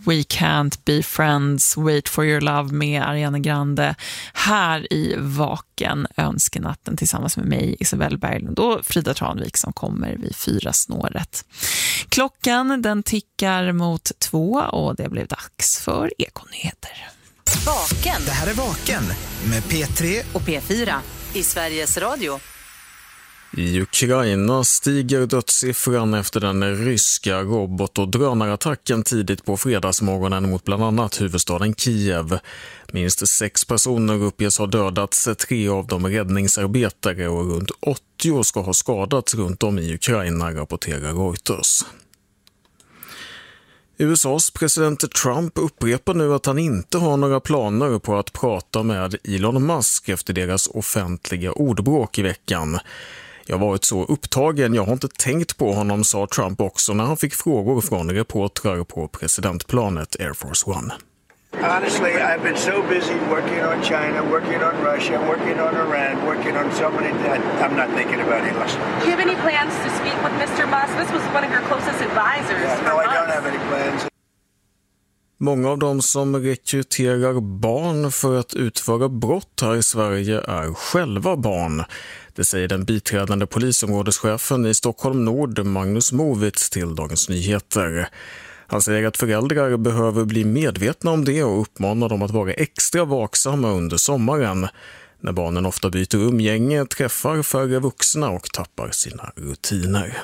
We Can't Be Friends, Wait for Your Love med Ariana Grande här i Vaken önskenatten tillsammans med mig, Isabelle Berglund och Frida Tranvik som kommer vid 4-snåret. Klockan den tickar mot 2 och det blev dags för Ekonyheter. Vaken. Det här är Vaken med P3 och P4 i Sveriges Radio. I Ukraina stiger dödssiffran efter den ryska robot- och drönarattacken tidigt på fredagsmorgonen mot bland annat huvudstaden Kiev. Minst 6 personer uppges ha dödats, 3 av dem räddningsarbetare och runt 80 ska ha skadats runt om i Ukraina, rapporterar Reuters. USAs president Trump upprepar nu att han inte har några planer på att prata med Elon Musk efter deras offentliga ordbråk i veckan. Jag har varit så upptagen, jag har inte tänkt på honom, sa Trump också när han fick frågor från reportrar på presidentplanet Air Force One. Honestly, I've been so busy working on China, working on Russia, working on Iran, working on so many that I'm not thinking about Elon. Do you have any plans to speak with Mr. Musk? This was one of your closest advisors. Yeah, no, I don't have any plans. Många av dem som rekryterar barn för att utföra brott här i Sverige är själva barn. Det säger den biträdande polisområdeschefen i Stockholm Nord, Magnus Movitz, till Dagens Nyheter. Han säger att föräldrar behöver bli medvetna om det och uppmanar dem att vara extra vaksamma under sommaren, när barnen ofta byter umgänge, träffar färre vuxna och tappar sina rutiner.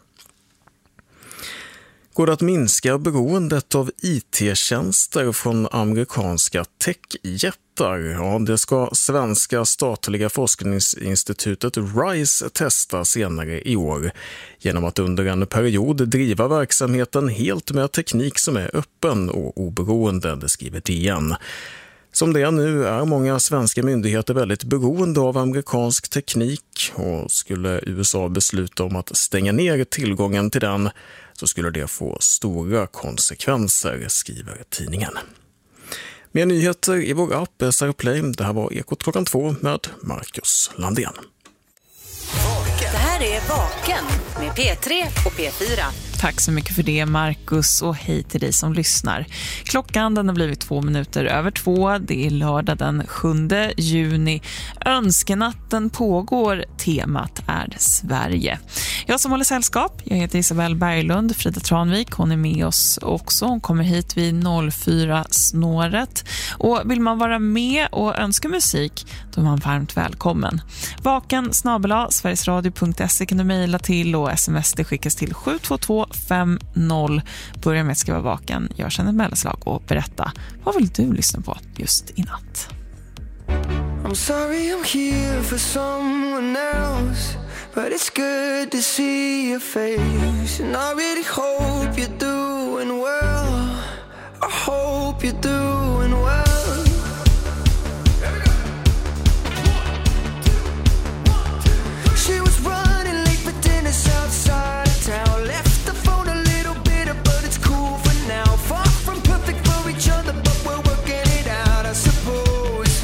Går det att minska beroendet av IT-tjänster från amerikanska techjättar? Ja, det ska svenska statliga forskningsinstitutet RISE testa senare i år genom att under en period driva verksamheten helt med teknik som är öppen och oberoende, det skriver DN. Som det är nu är många svenska myndigheter väldigt beroende av amerikansk teknik, och skulle USA besluta om att stänga ner tillgången till den så skulle det få stora konsekvenser, skriver tidningen. Mer nyheter i vår app SR Play. Det här var Ekot klockan 2 med Marcus Landén. Det här är Vaken med P3 och P4. Tack så mycket för det, Marcus, och hej till dig som lyssnar. Klockan den har blivit 2 minuter över 2. Det är lördag den 7 juni. Önskenatten pågår. Temat är Sverige. Jag som håller sällskap, jag heter Isabelle Berglund. Frida Tranvik, hon är med oss också. Hon kommer hit vid 04-snåret. Och vill man vara med och önska musik, då är man varmt välkommen. vaken@sverigesradio.se kan du mejla till, och sms det skickas till 72250. Börja med att skriva vaken, gör sedan ett mellanslag och berätta, vad vill du lyssna på just i natt? I'm sorry I'm here for someone else, but it's good to see your face. And I really hope you're doing well. I hope you're doing well. She was running late for dinner outside of town. Left the phone a little bitter, but it's cool for now. Far from perfect for each other, but we're working it out, I suppose.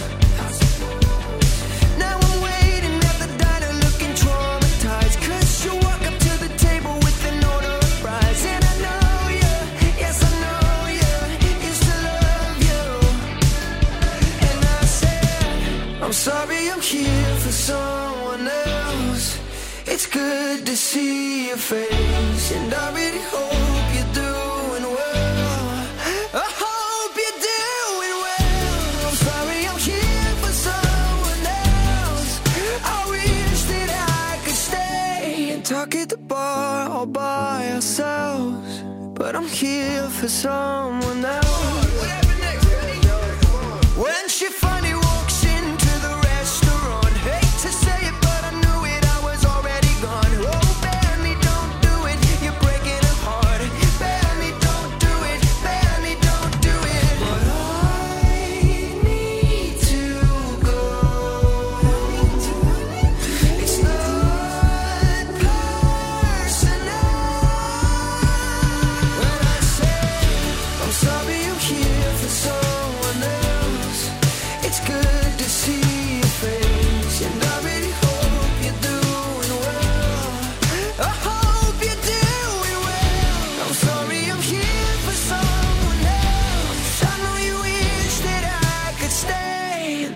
Now I'm waiting at the diner looking traumatized, 'cause you walk up to the table with an order of fries. And I know you, yes I know you, used to love you. And I said, I'm sorry I'm here for someone else. It's good to see your face, and I really hope you're doing well. I hope you're doing well. I'm sorry I'm here for someone else. I wish that I could stay and talk at the bar all by ourselves, but I'm here for someone else. When she finally walks into the restaurant, hate to say it, but I knew it, I was already gone. Oh, Benny, don't do it, you're breaking her heart. Benny, don't do it, Benny, don't do it. But I need to go. It's not personal. When I say I'm sorry I'm here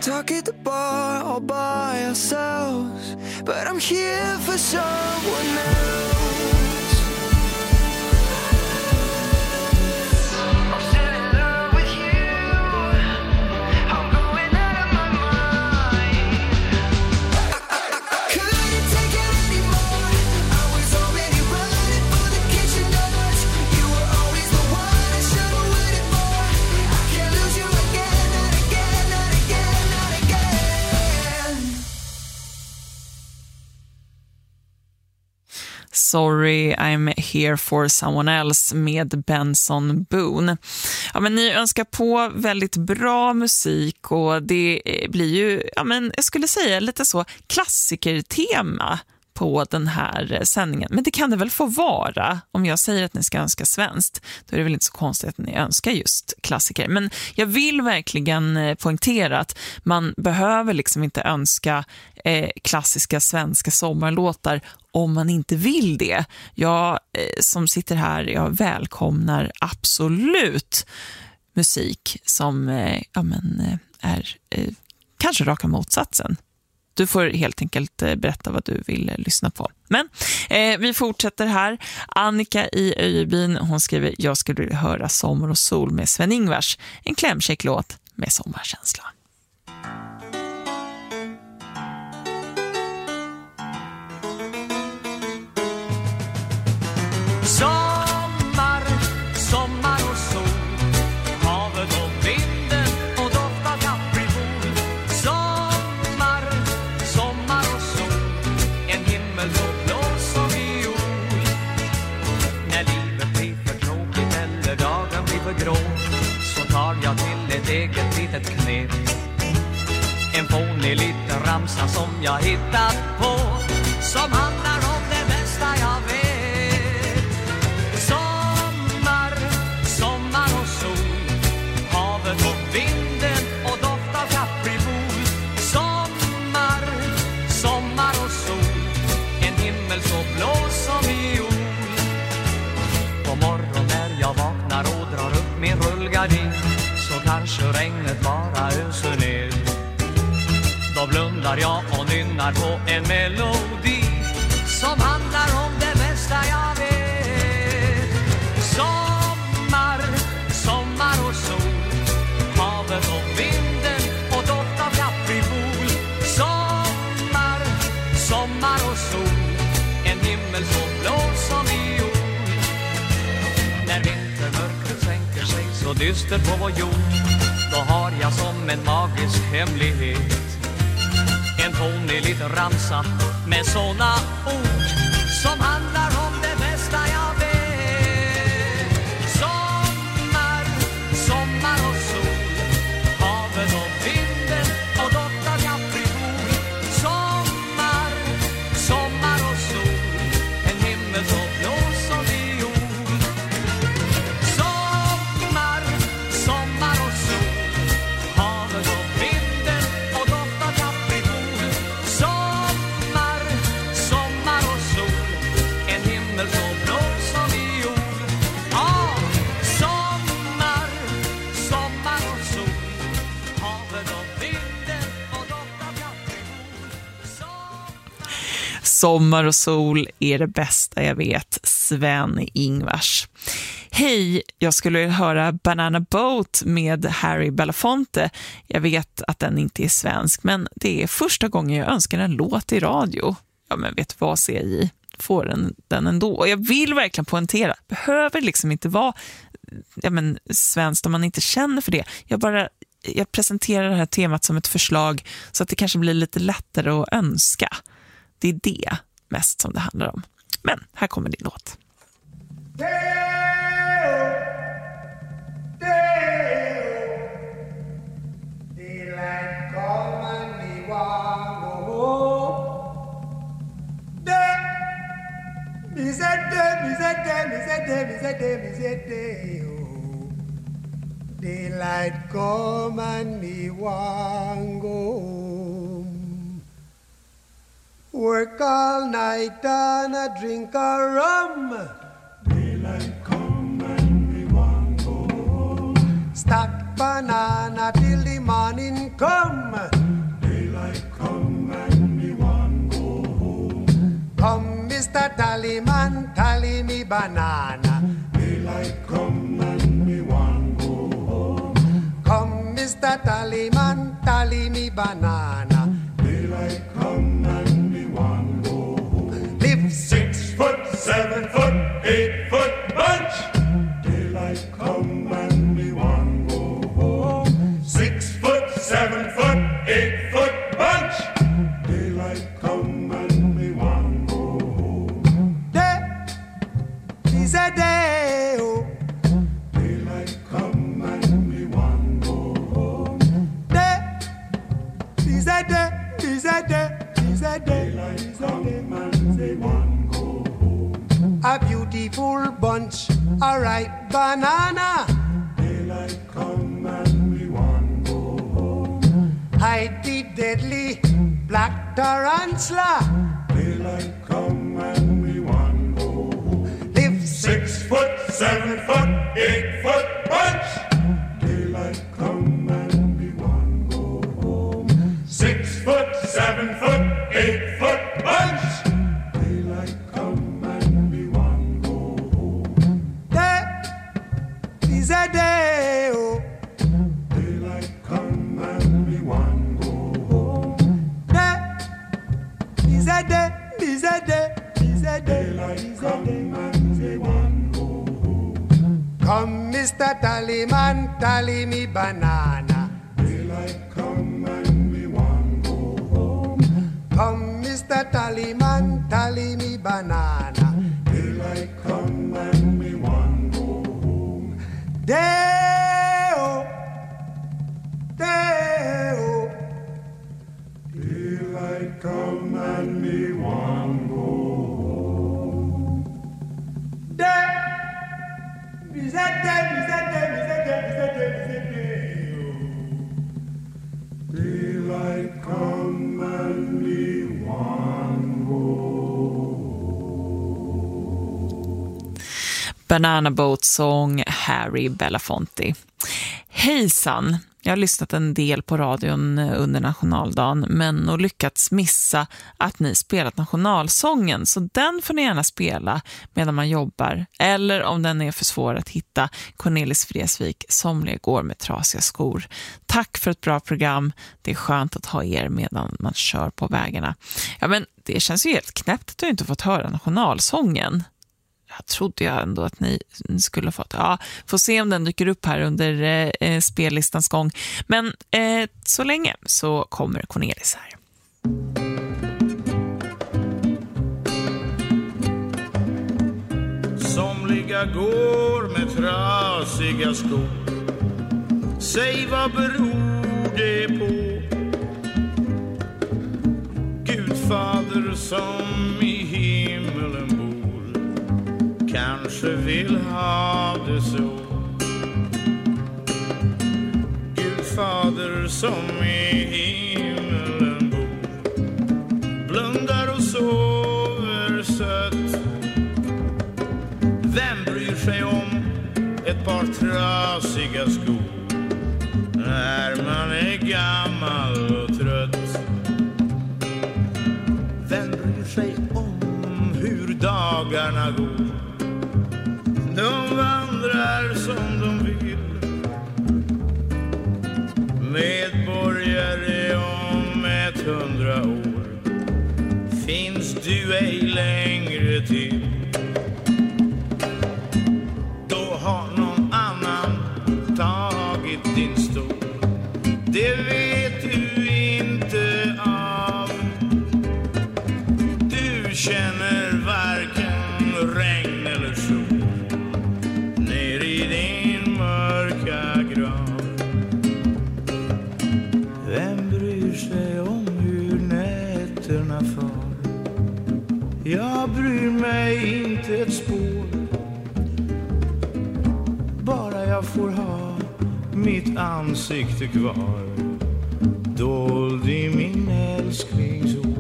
talk at the bar all by ourselves, but I'm here for someone else. Sorry, I'm here for someone else med Benson Boone. Ja, men ni önskar på väldigt bra musik och det blir ju, ja, men jag skulle säga lite så klassikertema på den här sändningen. Men det kan det väl få vara. Om jag säger att ni ska önska svenskt, då är det väl inte så konstigt att ni önskar just klassiker. Men jag vill verkligen poängtera att man behöver liksom inte önska klassiska svenska sommarlåtar om man inte vill det. Jag som sitter här, jag välkomnar absolut musik som är kanske raka motsatsen. Du får helt enkelt berätta vad du vill lyssna på. Men vi fortsätter här. Annika i Öjebyn, hon skriver: jag skulle vilja höra Sommar och sol med Sven-Ingvars. En klämkäck-låt med sommarkänsla. Sommar, sommar och sol, havet och vinden och doft av kaprifol. Sommar, sommar och sol, en himmel så blå som viol. När livet blir för tråkigt eller dagen blir för grå, så tar jag till ett eget litet knep. En fånig liten ramsa som jag hittat på, som handlar om det bästa jag vet. Så kanske regnet bara öser ner. Då blundar jag och nynnar på en melodi som handlar om det bästa jag vet. Sommar, sommar och sol, havet och vinden och doft av kaprifol. Sommar, sommar och sol, en himmel så blå som viol. När vintermörkret sänker sig så dyster på vår jord, då har jag som en magisk hemlighet en fånig liten ramsa med såna ord som handlar om det bästa jag vet. Sommar, sommar och sol, havet och vinden och doft av kaprifol. Sommar, sommar och sol, en himmel så blå som viol. Sommar, sommar och sol, havet och vinden och doft av kaprifol. Sommar, sommar och sol, en himmel så blå som viol. Ja, sommar, sommar och sol, havet och vinden och doft av kaprifol. Sommar och sol är det bästa jag vet, Sven-Ingvars. Hej, jag skulle höra Banana Boat med Harry Belafonte. Jag vet att den inte är svensk, men det är första gången jag önskar en låt i radio. Ja, men vet vad, CJ? Får den ändå. Och jag vill verkligen poängtera, behöver liksom inte vara svenskt om man inte känner för det. Jag presenterar det här temat som ett förslag så att det kanske blir lite lättare att önska. Det är det mest som det handlar om. Men här kommer din låt. Daylight come and me want go home. Work all night and a drink a rum. Daylight come and me want go home. Stack banana till the morning come. banana. Daylight come and me want go home. Come, Mr. Tallyman, tally me banana. Daylight come and me want go home. Live 6 foot, 7 foot, 8 foot bunch. Daylight come and me want go home. 6 foot, 7 foot, 8 foot bunch. Daylight come and me want go home. Day is a day, oh. Daylight come and me want go home. Day is a day, is a day, is a day. Daylight come and me want go home. A beautiful bunch, a ripe banana. Daylight come and we want go home. Hide the deadly black tarantula. Daylight come and we want go home. Live 6 foot, 7 foot, 8 foot bunch. Daylight come and we want go home. 6 foot, 7 foot, 8 foot bunch. Daylight come and we want go home. Day is a day, oh. Daylight come and we want go home. Day is a day, is a day, is a day. Daylight come and we want go home. Come, Mr. Tallyman, tally me banana. Daylight come and we want go home. Come, Mr. Tallyman, tally me banana. Daylight come and we want go home. Day-o, day-o. Daylight come and we want go home. Day, is that day, is that day, is that day, is that day, is that day. Daylight come and we want go home. Banana Boat Song, Harry Belafonte. Hejsan! Jag har lyssnat en del på radion under nationaldagen men och lyckats missa att ni spelat nationalsången, så den får ni gärna spela medan man jobbar, eller om den är för svår att hitta, Cornelis Vreeswijk, Somliga går med trasiga skor. Tack för ett bra program, det är skönt att ha er medan man kör på vägarna. Ja, men det känns ju helt knäppt att du inte fått höra nationalsången. Jag trodde jag ändå att ni skulle ha fått. Ja, får se om den dyker upp här under spellistans gång. Men så länge så kommer Cornelis här. Somliga går med trasiga skor. Säg vad beror det på? Gudfader som i himmelen bor kanske vill ha det så. Gudfader som i himmelen bor blundar och sover sött. Vem bryr sig om ett par trasiga skor när man är gammal och trött? Vem bryr sig om hur dagarna går? De vandrar som de vill. Medborgare om 100 år finns du ej längre till. Då har någon annan tagit din stol. Det vet du inte av. Du känner varken regn eller sol ner i din mörka grav. Vem bryr sig om hur nätterna far? Jag bryr mig inte ett spår. Bara jag får ha mitt ansikte kvar dold i min älsklingshår.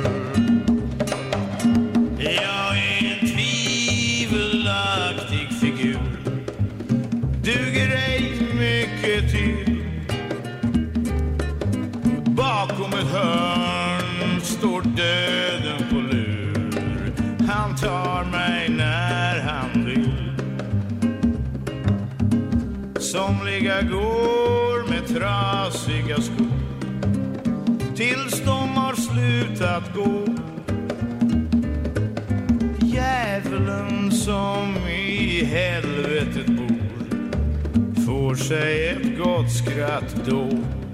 Jag är en tvivelaktig figur, duger ej mycket till. Bakom ett hörn står döden på lur. Han tar mig när han jag går med trasiga skor tills de har slutat gå. Djävulen som i helvetet bor får sig ett gott skratt då.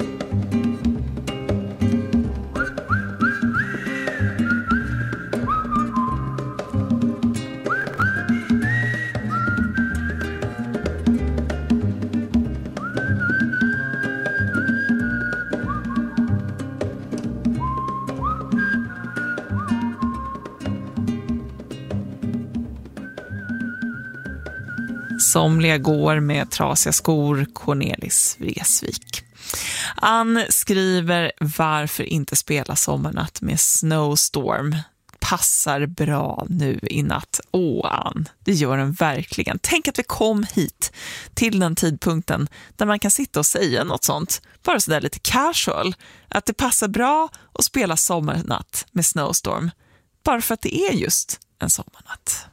Somliga går med trasiga skor, Cornelis Vreeswijk. Ann skriver varför inte spela Sommarnatt med Snowstorm. Passar bra nu i natt. Ann, det gör den verkligen. Tänk att vi kom hit till den tidpunkten där man kan sitta och säga något sånt. Bara sådär lite casual. Att det passar bra att spela Sommarnatt med Snowstorm. Bara för att det är just en sommarnatt.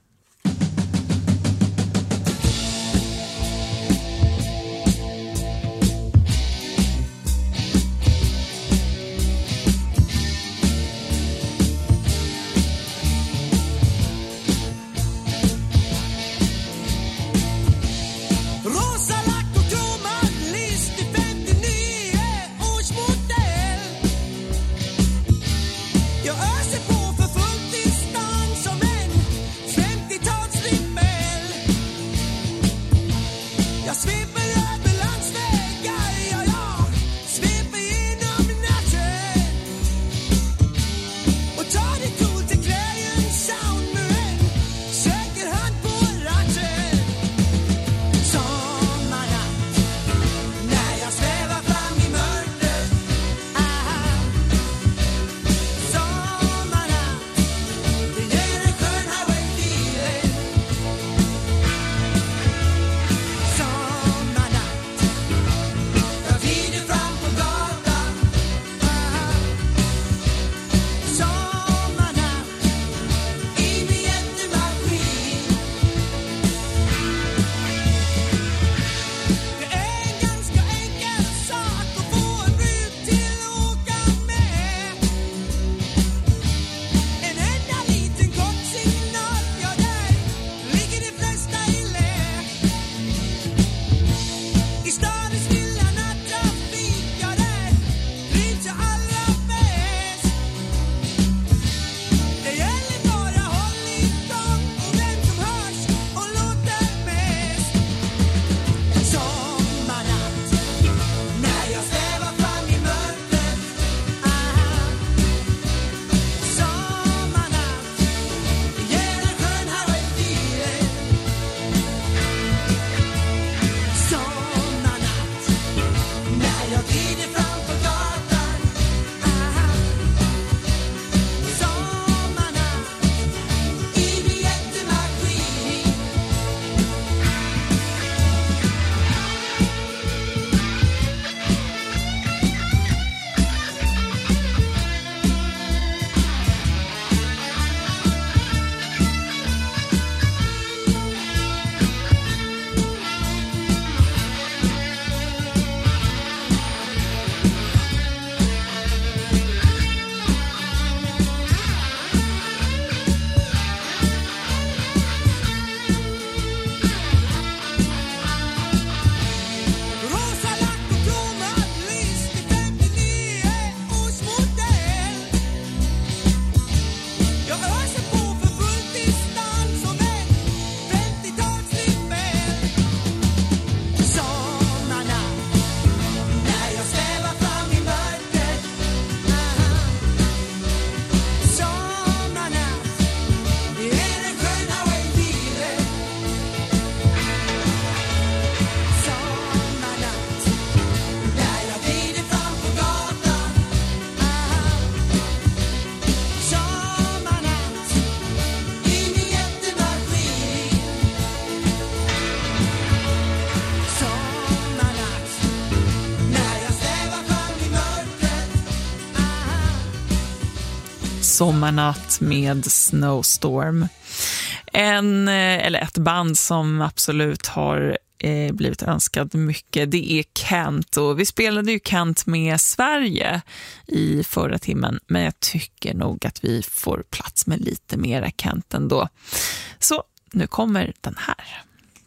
Sommarnatt med Snowstorm. Ett band som absolut har blivit önskad mycket. Det är Kent, och vi spelade ju Kent med Sverige i förra timmen, men jag tycker nog att vi får plats med lite mera Kent ändå. Så nu kommer den här.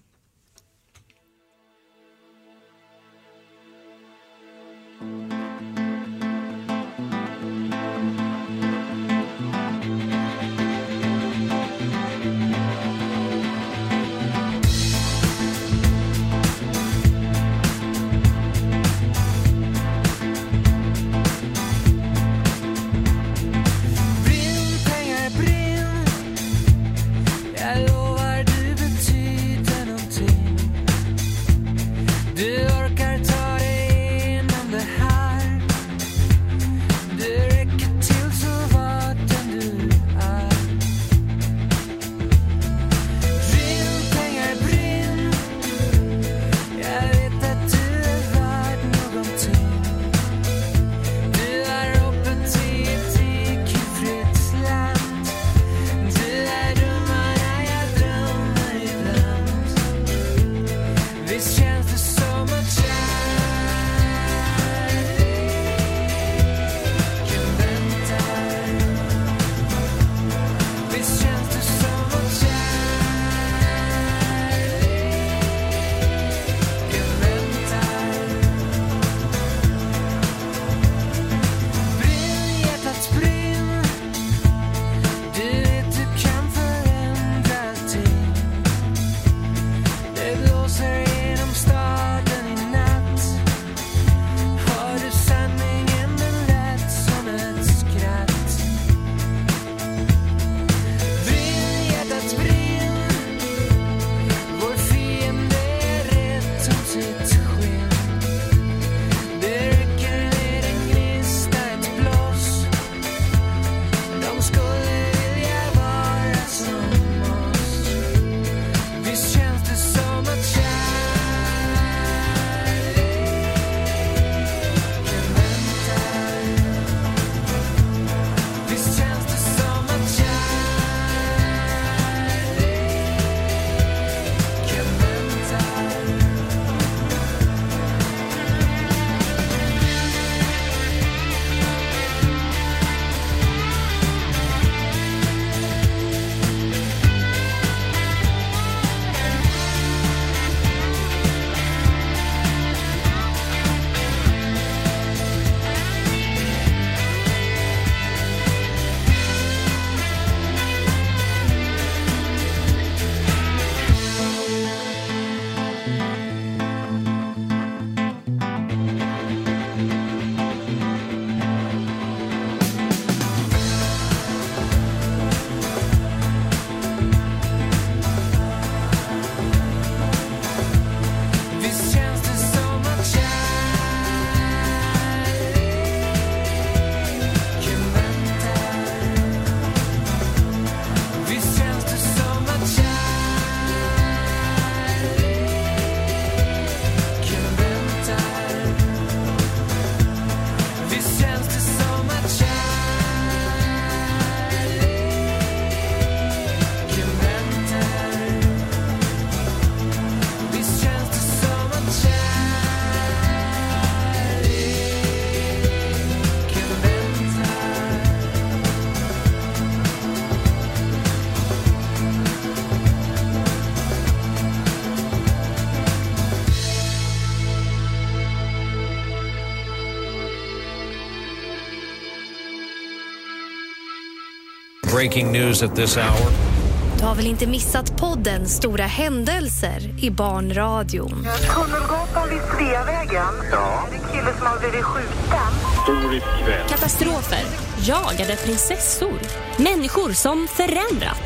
Breaking news at this hour. Du har väl inte missat podden Stora händelser i Barnradion? Tunnelgatan vid Sveavägen. Ja. Det är en kille som har blivit skjuten. Stor kväll. Katastrofer, jagade prinsessor, människor som förändrat.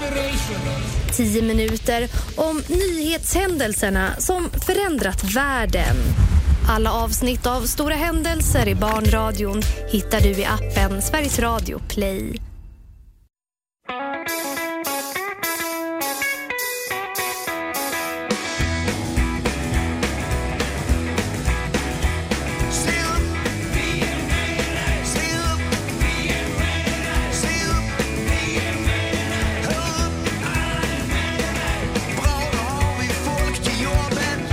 10 minuter om nyhetshändelserna som förändrat världen. Alla avsnitt av Stora händelser i Barnradion hittar du i appen Sveriges Radio Play. Bra, då har vi folk till jobben.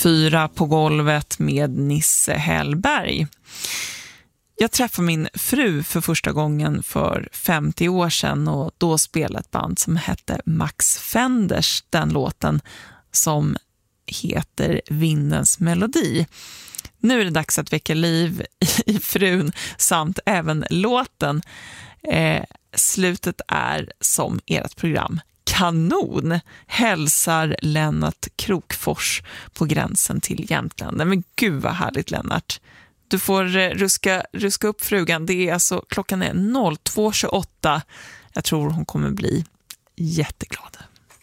4 på golvet med Nisse Hellberg. Jag träffade min fru för första gången för 50 år sedan och då spelade ett band som hette Max Fenders, den låten som heter Vindens melodi. Nu är det dags att väcka liv i frun samt även låten. Slutet är som ert program. Kanon, hälsar Lennart Krokfors på gränsen till Jämtland. Men gud vad härligt, Lennart. Du får ruska upp frugan. Det är alltså, klockan är 02.28. Jag tror hon kommer bli jätteglad.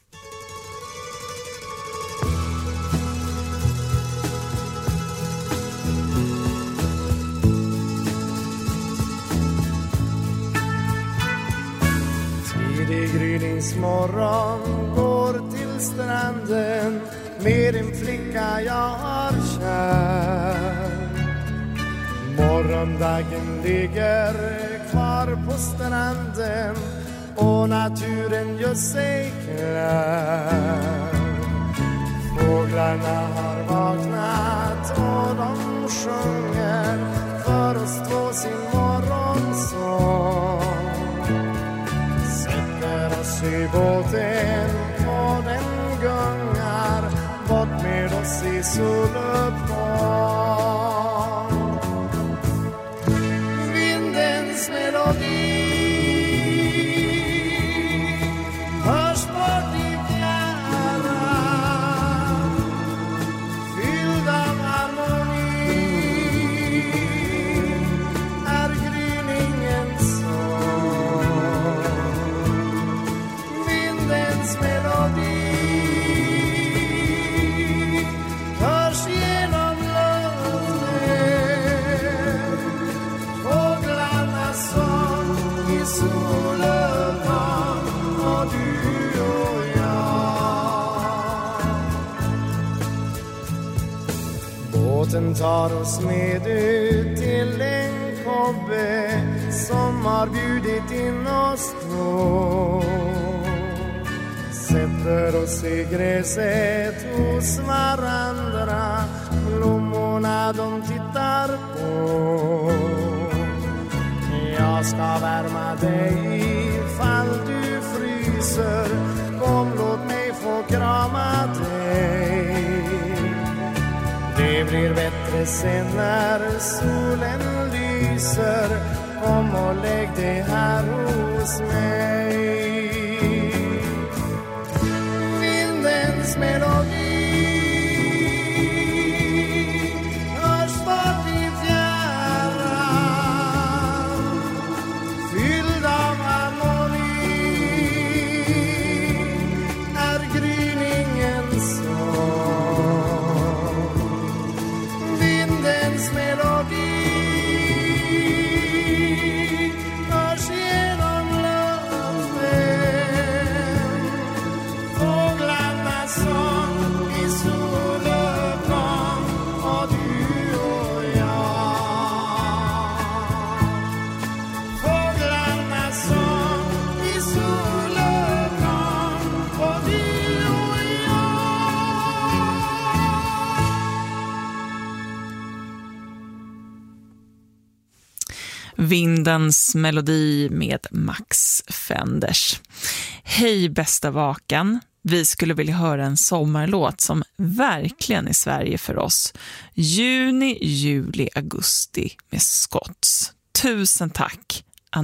Tidig gryningsmorgon går till stranden med en flicka jag har kär. Morgondagen ligger kvar på stranden och naturen gör sig klar. Fåglarna har vaknat och de sjunger för oss två sin morgonsång. Sätter oss i båten och den gungar bort med oss i soluppgång. Vindens melodi hörs bort i fjärran, fylld av harmoni är gryningens sång. Vindens melodi hörs genom luften, fåglarnas sång i soluppgång och du och jag. Båten tar oss med ut till en kobbe som har bjudit in oss två. Sätter oss i gräset hos varandra, blommorna de tittar på. Jag ska värma dig ifall du fryser, kom låt mig få krama dig. Det blir bättre sen när solen lyser, kom och lägg dig här hos mig. Vindens melodi hörs bort i fjärran, fylld av harmoni är gryningens sång. Vindens melodi hörs genom luften, fåglarnas sång i soluppgång och du och jag. Fåglarnas sång i soluppgång och du och jag. Vindens melodi med Max Fenders. Hej bästa vaken. Vi skulle vilja höra en sommarlåt som verkligen är Sverige för oss. Juni, juli, augusti med Scotts. Tusen tack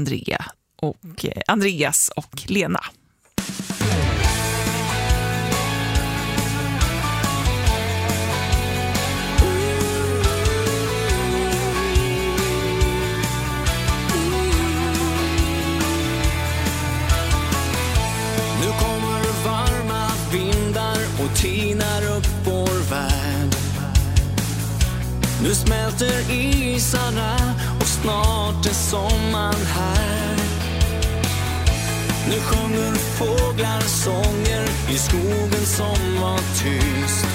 Andreas och Lena. Nu kommer varma vindar och tinar upp vår värld. Nu smälter isarna och snart är sommaren här. Nu sjunger fåglar sånger i skogen som var tyst.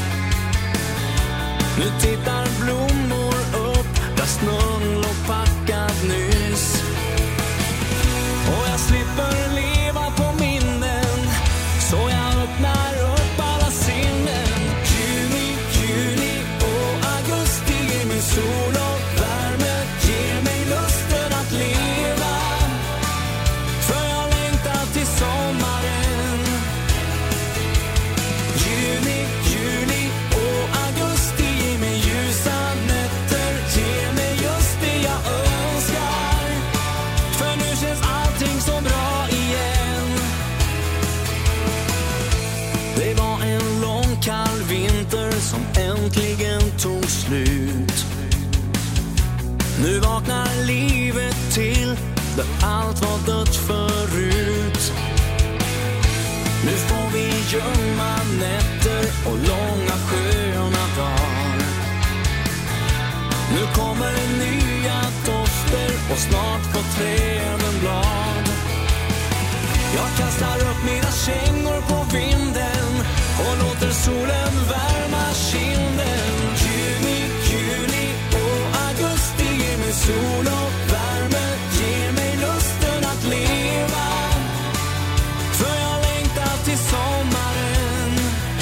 Nu tittar blommor upp där snön låg packad nyss. Och jag slipper leva på minnen, så jag öppnar upp alla sinnen. Juni, juni, Nu vaknar livet till där allt var dött förut. Nu får vi gömma nätter och långa sköna dagar. Nu kommer nya dofter och snart får träden blad. Jag kastar upp mina kängor på vinden och låter solen värma kinden. Juni, juli och augusti ger mig sol och värme, ger mig lusten att leva. För jag längtar till sommaren.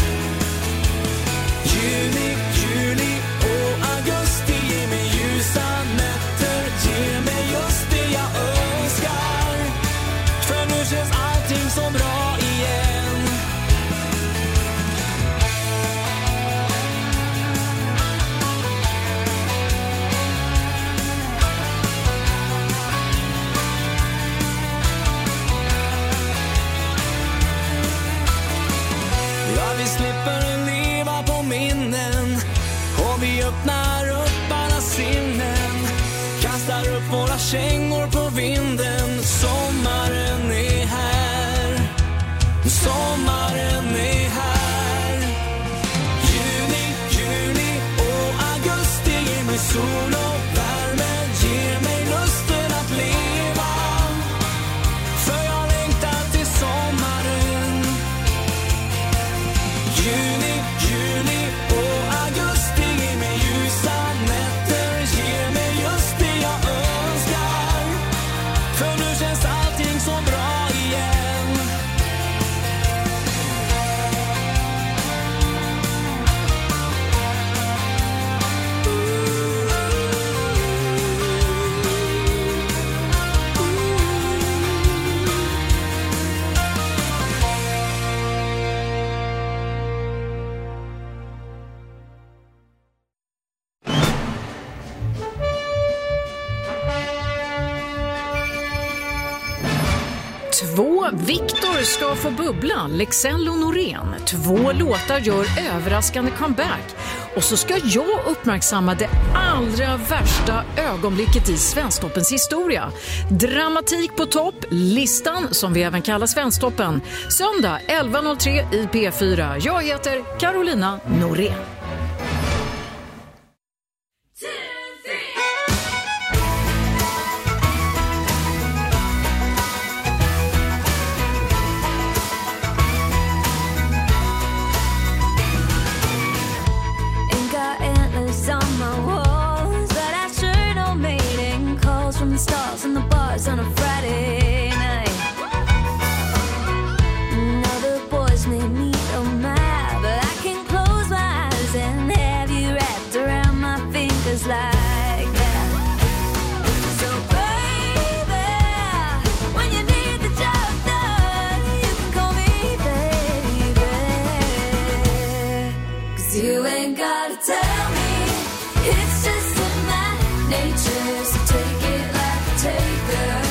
Juni, juli och augusti ger mig ljusa nätter, ger mig just det jag önskar. För nu känns allting så bra igen. Ja, vi slipper leva på minnen och vi öppnar upp alla sinnen. Kastar upp våra kängor på vinden. Sommaren är här. Sommaren är här. Juni, juli och augusti ger mig sol och värme, ger mig lusten att leva. För jag längtar till sommaren. Juni, juli och augusti ger mig ljusa nätter, ger mig just det jag önskar. För nu känns allting så bra igen. Två Viktor ska få bubbla, Lexell och Norén. 2 låtar gör överraskande comeback. Och så ska jag uppmärksamma det allra värsta ögonblicket i Svensktoppens historia. Dramatik på topp, listan som vi även kallar Svensktoppen. Söndag 11.03 i P4. Jag heter Carolina Norén. On a Friday night, other boys may meet on my, but I can close my eyes and have you wrapped around my fingers like that. So baby, when you need the job done, you can call me baby. 'Cause you ain't gotta tell me, it's just in my nature, so take it like a taker.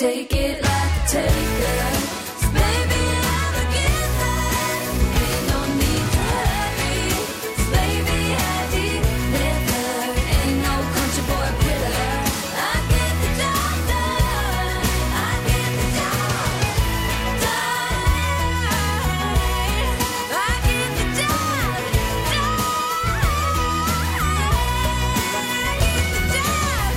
take it like a taker. So baby, I'm a giver. Ain't no need to hurry. So baby, have you never? Ain't no country boy quitter. I get the job done. I get the job done. I get the job done. I get the job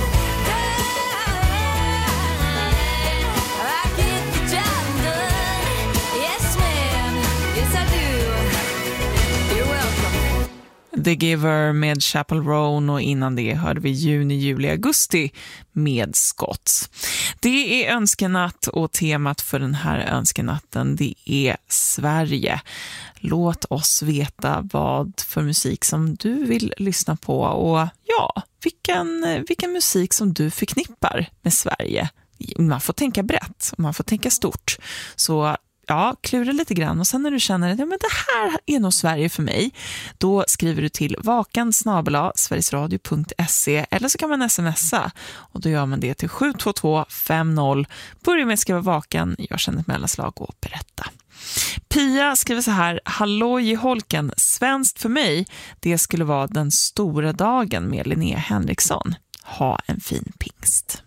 done. Yes, ma'am. Yes, I do. You're welcome. The Giver med Chapel Roan och innan det hörde vi juni, juli, augusti med Scott. Det är önskenatt och temat för den här önskenatten det är Sverige. Låt oss veta vad för musik som du vill lyssna på och ja, vilken musik som du förknippar med Sverige. Man får tänka brett, man får tänka stort. Så ja, klura lite grann och sen när du känner att ja, men det här är nog Sverige för mig, då skriver du till vakan@sverigesradio.se eller så kan man smsa och då gör man det till 72250. Börja med att skriva vakan, jag känner ett mellanslag och berätta. Pia skriver så här: halloj i holken, svenskt för mig, det skulle vara Den stora dagen med Linnea Henriksson. Ha en fin pingst.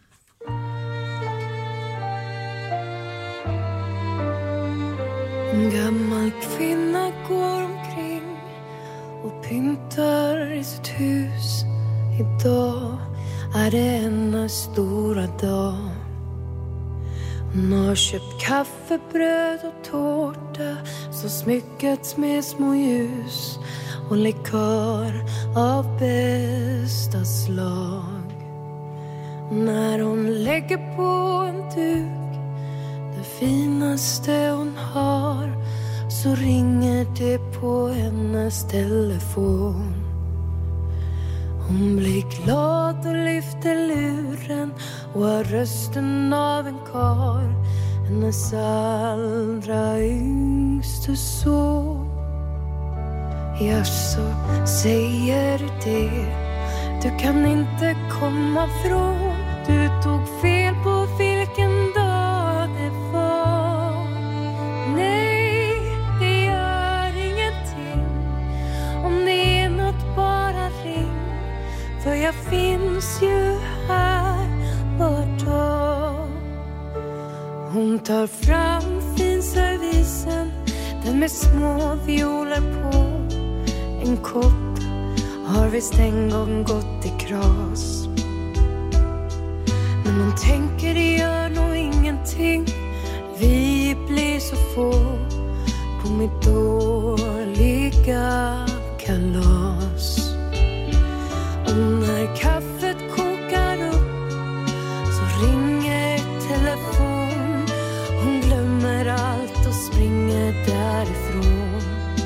En gammal kvinna går omkring och pyntar i sitt hus. Idag är det hennes stora dag. Hon har köpt kaffe, bröd och tårta som smyckats med små ljus och likör av bästa slag. När hon lägger på en duk det finaste hon har så ringer det på hennes telefon. Hon blir glad och lyfter luren och har rösten av en karl, hennes allra yngste son. Jaså, säger du det? Du kan inte komma från. Du tog fel på vilken dag det var. Nej, det gör ingenting. Om det är något bara ring. För jag finns ju här var dag. Hon tar fram finservisen, den med små violer på. En kopp har visst en gång gått i kras. Men hon tänker det gör nog ingenting. Vi blir så få på mitt dåliga kalas. Och när kaffet kokar upp så ringer telefon. Hon glömmer allt och springer därifrån.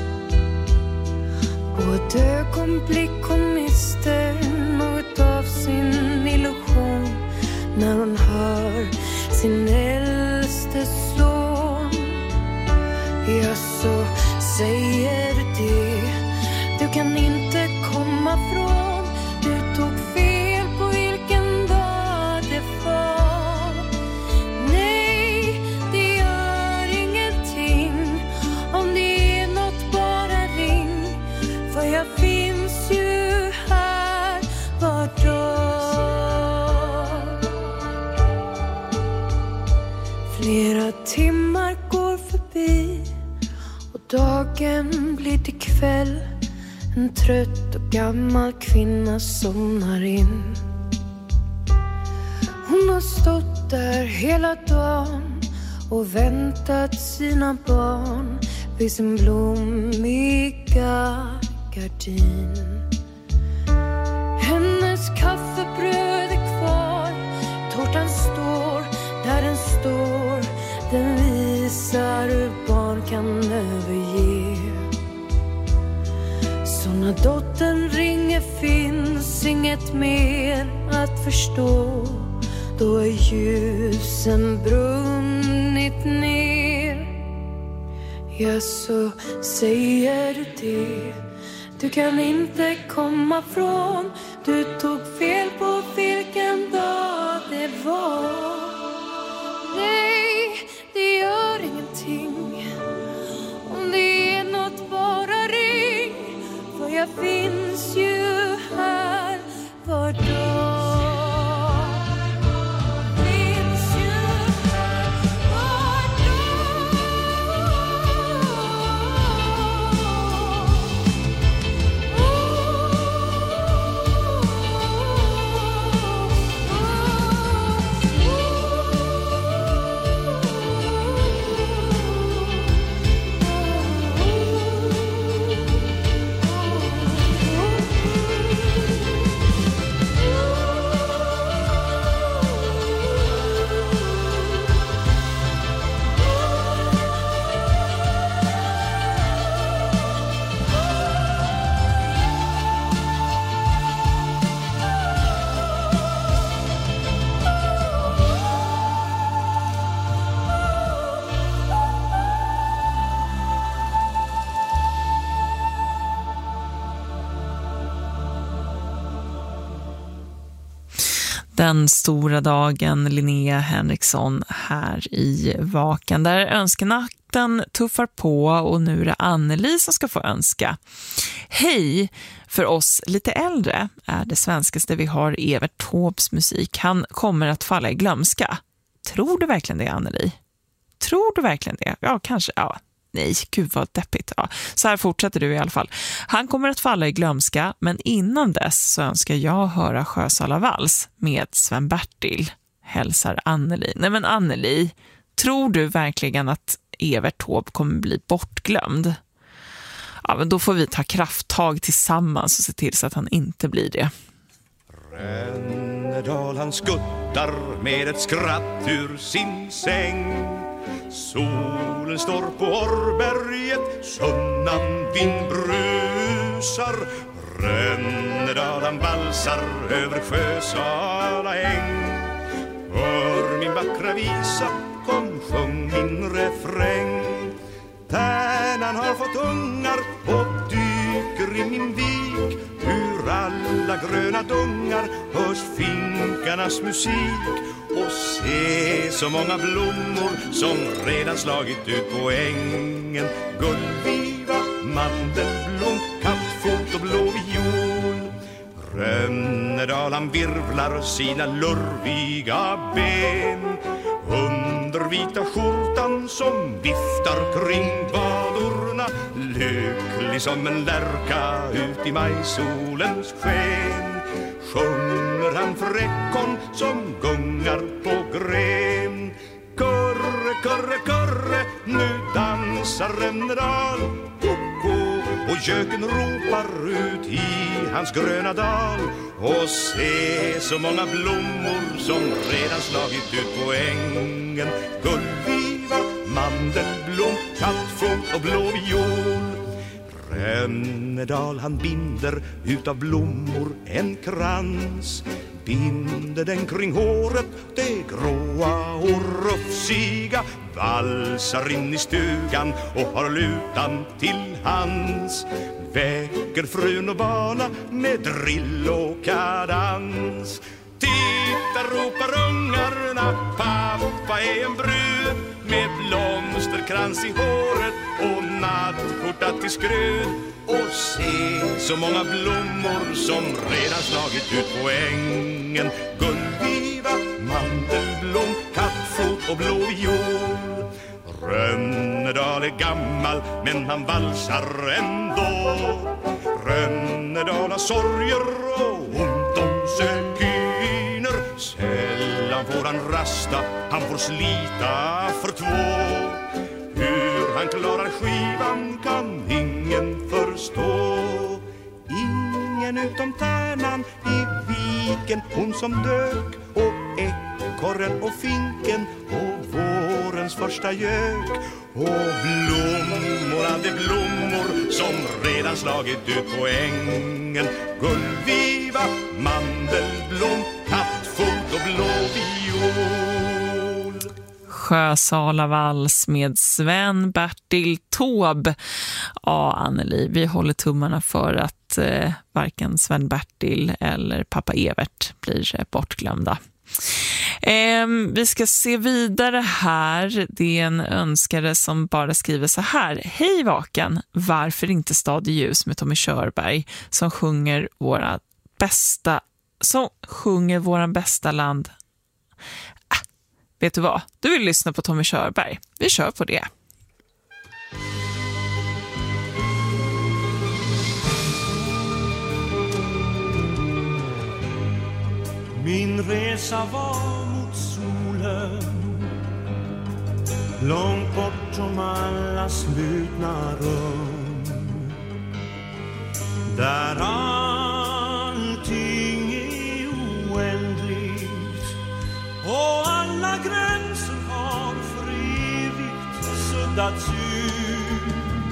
På ett ögonblick hon mister något av sin illusion när hon hör sin äldste son. Ja, så säger du det. Du kan inte komma från. Du tog fel på vilken dag det var. Nej, det gör ingenting. Om det är något bara ring. För jag finns ju här var dag. Flera timmar går förbi och dagen blir till kväll. En trött och gammal kvinna somnar in. Hon har stått där hela dagen och väntat sina barn vid sin blommiga gardin. Hennes kaffebröd är kvar, tårtan står där den står. Den visar hur barn kan överge. Så när dottern ringer finns inget mer att förstå. Då är ljusen brunnit ner. Ja, så säger du det. Du kan inte komma från. Du tog fel på vilken dag det var. Den stora dagen, Linnea Henriksson här i Vaken. Där önskenatten tuffar på och nu är det Anneli som ska få önska. Hej! För oss lite äldre är det svenskaste vi har Evert Taubes musik. Han kommer att falla i glömska. Tror du verkligen det, Anneli? Tror du verkligen det? Ja, kanske. Ja. Nej, gud vad deppigt. Ja, så här fortsätter du i alla fall. Han kommer att falla i glömska, men innan dess så önskar jag höra Sjösala vals med Sven-Bertil. Hälsar Anneli. Nej men Anneli, tror du verkligen att Evert Taube kommer bli bortglömd? Ja, men då får vi ta krafttag tillsammans och se till så att han inte blir det. Rännedal han skuttar med ett skratt ur sin säng. Solen står på Orrberget, sunnan vind brusar. Rännedal han valsar över Sjösala äng. Hör min vackra visa, kom sjung min refräng. Tärnan har fått ungar och dyker i min vik. Ur alla gröna dungar hörs finkarnas musik. Och se så många blommor som redan slagit ut på ängen. Gullviva, mandelblom, kattfot och blå viol. Rännedal han virvlar sina lurviga ben under vita skjortan som viftar kring vadorna. Lycklig som en lärka ut i majsolens sken. Sjunger han för ekon som gungar på gren. Kurre, kurre, kurre, nu dansar Rännedal. Koko, och göken ropar ut i hans gröna dal. Och se så många blommor som redan slagit ut på ängen. Gullviva, mandelblom, kattfot och blå viol. Rännedal han binder utav blommor en krans. Binder den kring håret, det gråa och rufsiga. Valsar in i stugan och har lutan till hands. Väcker frun och barna med drill och kadans. Titta ropar ungarna, pappa är en brud. Med blomsterkrans i håret och nattskjorta till skrud. Och se så många blommor som redan slagit ut på ängen. Gullviva, mandelblom, kattfot och blå viol. Rännedal är gammal men han valsar ändå. Rännedal har sorger och ont om sökiner. Sällan får han rasta, han får slita för två. Hur han klarar skivan kan ingen förstå. Ingen utom tärnan i viken, hon som dök. Och ekorren och finken och vårens första gök. Och blommor, alla de blommor som redan slagit ut på ängen. Gullviva, mandelblom, kattfot och blå viol. Sjösala vals med Sven-Bertil Taube. Ja, Anneli, vi håller tummarna för att varken Sven-Bertil eller pappa Evert blir bortglömda. Vi ska se vidare här. Det är en önskare som bara skriver så här: hej Vaken, varför inte Stad i ljus med Tommy Körberg som sjunger våran bästa land. Vet du vad? Du vill lyssna på Tommy Körberg. Vi kör på det. Min resa var mot solen, långt bortom alla slutna rum, där allting är oändligt och alla gränser har för evigt suddats ut.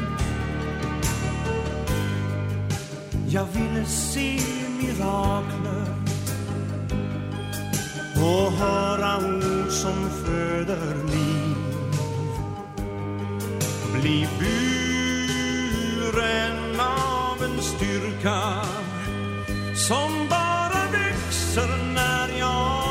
Jag ville se mirakler och höra ord som föder liv, bli buren av en styrka som bara växer när jag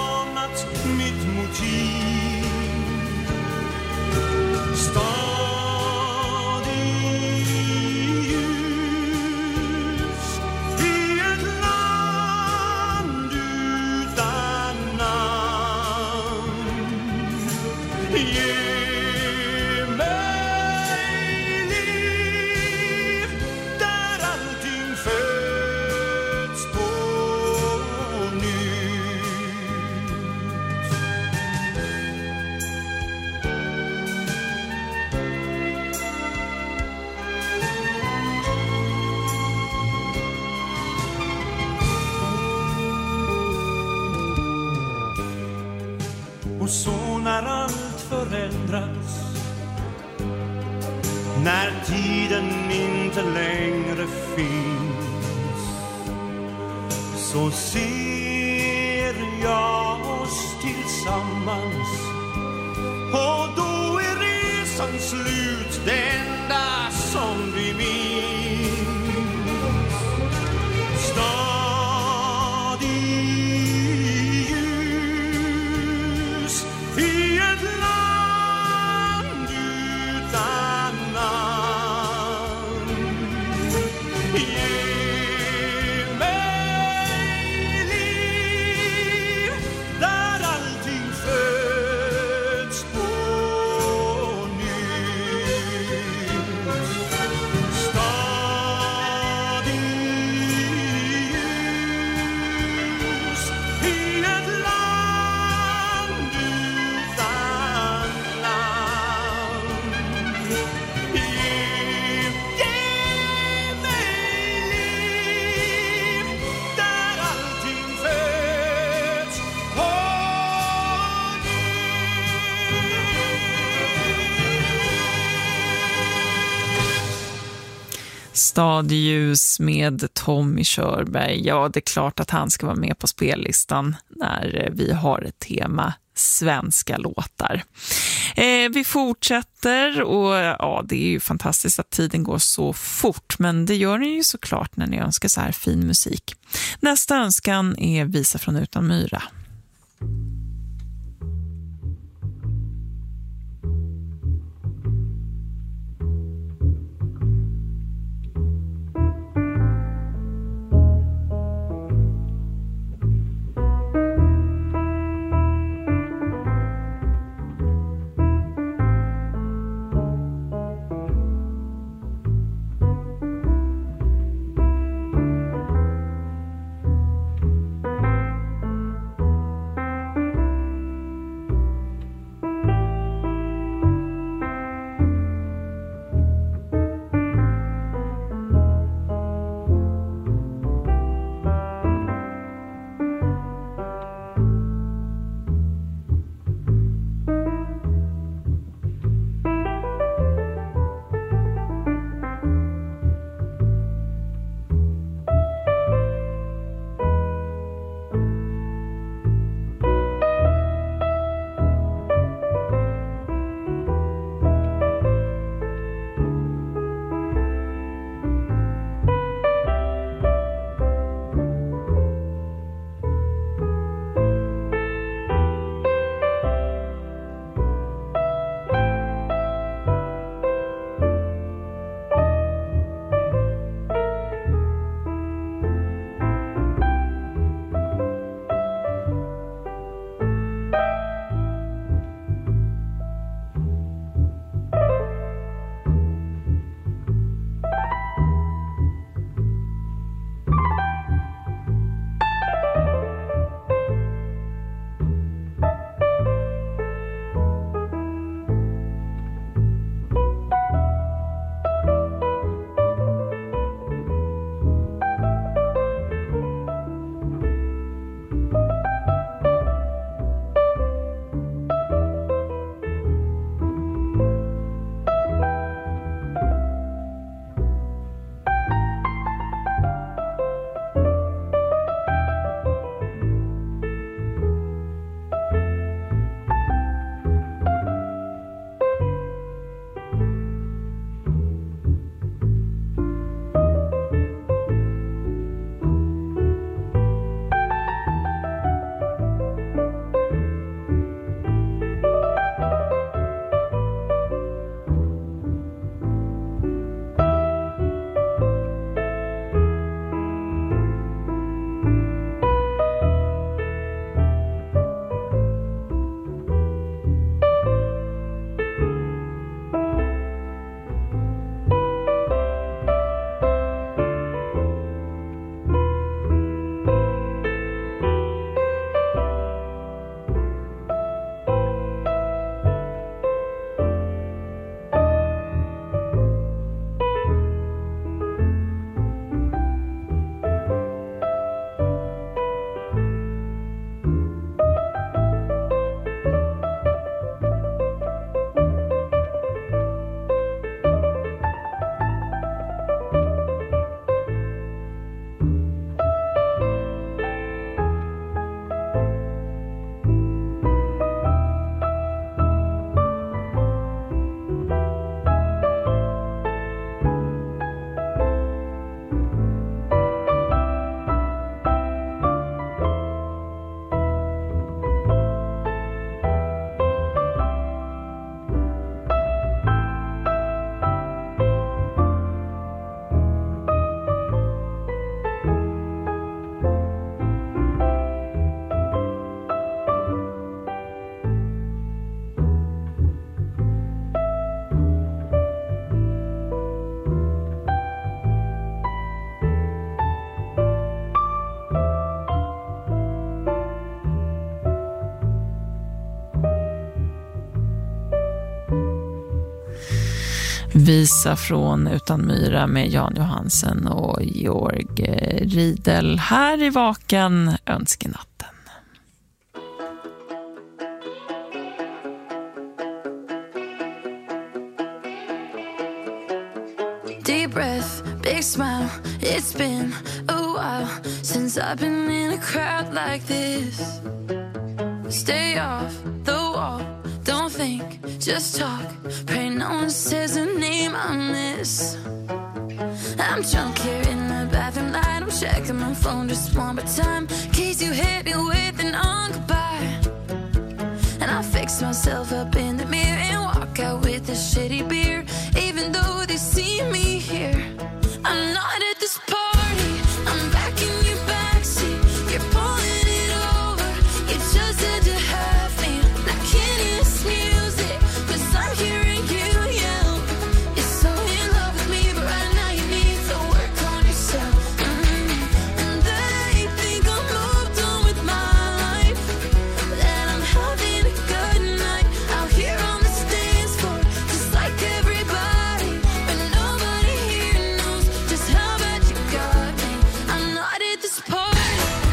den inte längre finns, så ser jag oss tillsammans, och då är resan slut, det enda som vi minns. Stad i ljus i ett land utan namn. Ge mig liv där allting föds på nytt. Stad i ljus i ett land utan namn. Ge mig liv där allting föds på Stadljus med Tommy Körberg. Ja, det är klart att han ska vara med på spellistan när vi har ett tema svenska låtar. Vi fortsätter och ja, det är ju fantastiskt att tiden går så fort, men det gör ni ju såklart när ni önskar så här fin musik. Nästa önskan är Visa från utan myra. Visa från Utan myra med Jan Johansen och Georg Riedel här i Vaken önskenatten. Deep breath, big smile. It's been a while since I've been in a crowd like this. Stay off the wall, don't think, just talk. Pray no one says a name I miss. I'm drunk here in the bathroom light. I'm checking my phone just one more time, in case you hit me with an goodbye. And I fix myself up in the mirror and walk out with a shitty beer. Even though they see me here, I'm not at this party. I'm back in your backseat. You're pulling it over. You just had to have me. I can't hear this music, 'cause I'm hearing you yell. You're so in love with me, but right now you need to work on yourself. And they think I'm moved on with my life, that I'm having a good night out here on the dance floor, just like everybody. But nobody here knows just how bad you got me. I'm not at this party.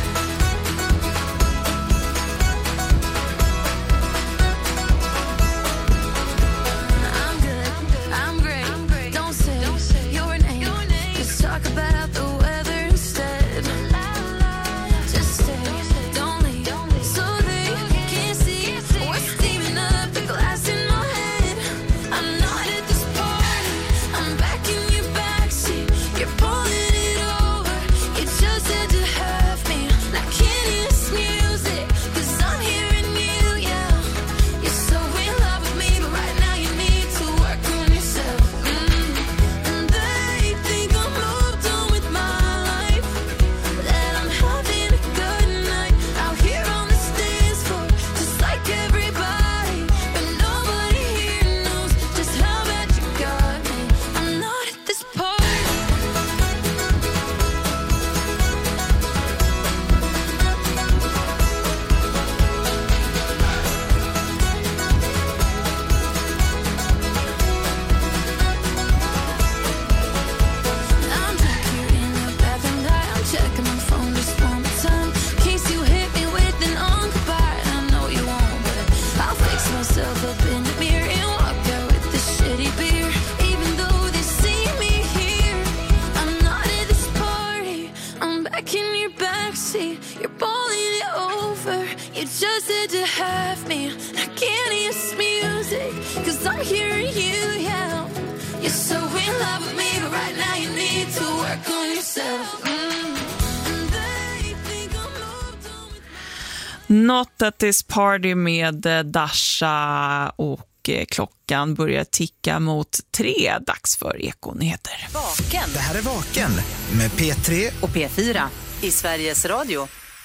I'm good, I'm great. Don't say your name. Just talk about the weather instead. Just stay, don't leave, so they can't see what's steaming up the glass in my head. I'm not at this party. I'm back in your backseat. You're pulling it over. You just had to have me. I can't hear this music, 'cause I'm hearing you yell. You're so in love with me, but right now you need to work on yourself. And they think I'm moved on with my life, that I'm having a good night out here on the dance floor, just like everybody. But nobody here knows just how bad you got me. I'm not at this party. I'm back here in the bathroom light. I'm checking my phone just one more time, in case you hit me with an goodbye. I know you won't, but I'll fix myself up in the mirror and walk out with this shitty beer. Even though they see me here, I'm not at this party. I'm back in your backseat. You're pulling it over. You just had to have me. I can't hear this music, 'cause I'm hearing you yell. You're so in love with me, but right now you need to work on yourself. And they think I'm moved on. Not at this party med Dasha, och klockan börjar ticka mot 3. Dags för Ekonyheter. Vaken. Det här är Vaken med P3 Och P4 i Sveriges Radio.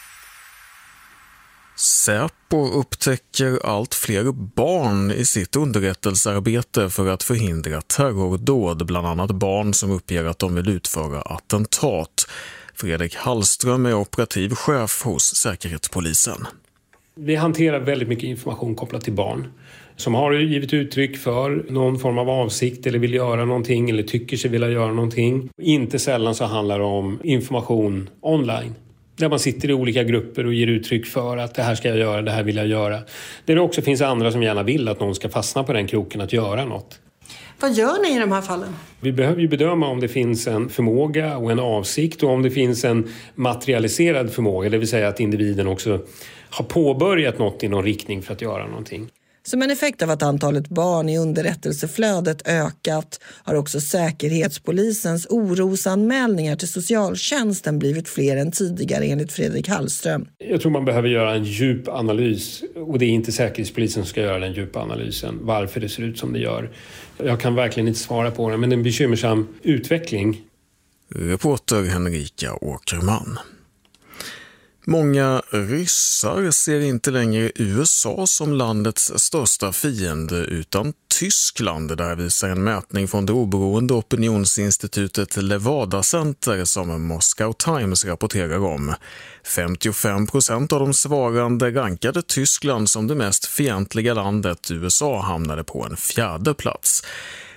Säpo upptäcker allt fler barn i sitt underrättelsearbete för att förhindra terrordåd, bland annat barn som uppger att de vill utföra attentat. Fredrik Hallström är operativ chef hos Säkerhetspolisen. Vi hanterar väldigt mycket information kopplat till barn som har givit uttryck för någon form av avsikt eller vill göra någonting eller tycker sig vilja göra någonting. Inte sällan så handlar det om information online, där man sitter i olika grupper och ger uttryck för att det här ska jag göra, det här vill jag göra. Där det också finns andra som gärna vill att någon ska fastna på den kroken att göra något. Vad gör ni i de här fallen? Vi behöver ju bedöma om det finns en förmåga och en avsikt och om det finns en materialiserad förmåga, det vill säga att individen också har påbörjat något i någon riktning för att göra någonting. Som en effekt av att antalet barn i underrättelseflödet ökat har också Säkerhetspolisens orosanmälningar till socialtjänsten blivit fler än tidigare, enligt Fredrik Hallström. Jag tror man behöver göra en djup analys, och det är inte Säkerhetspolisen som ska göra den djupa analysen, varför det ser ut som det gör. Jag kan verkligen inte svara på det, men det är en bekymmersam utveckling. Reporter Henrika Åkerman. Många ryssar ser inte längre USA som landets största fiende utan Tyskland. Där visar en mätning från det oberoende opinionsinstitutet Levada Center som Moscow Times rapporterar om. 55% av de svarande rankade Tyskland som det mest fientliga landet. USA hamnade på en 4:e plats.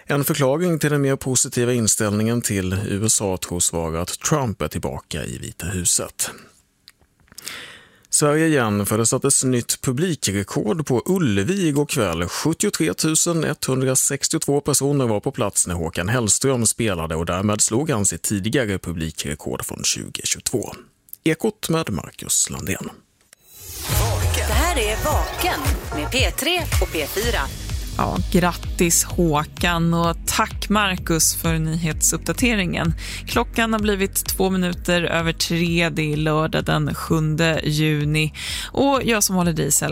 En förklaring till den mer positiva inställningen till USA tros vara att Trump är tillbaka i Vita huset. Sverige igen för det sattes nytt publikrekord på Ullevi igår kväll. 73 162 personer var på plats när Håkan Hellström spelade och därmed slog han sitt tidigare publikrekord från 2022. Ekot med Marcus Landén. Det här är Vaken med P3 och P4. Ja, grattis Håkan och tack Marcus för nyhetsuppdateringen. Klockan har blivit 2 minuter över 3, det är lördag den 7 juni och jag som håller dig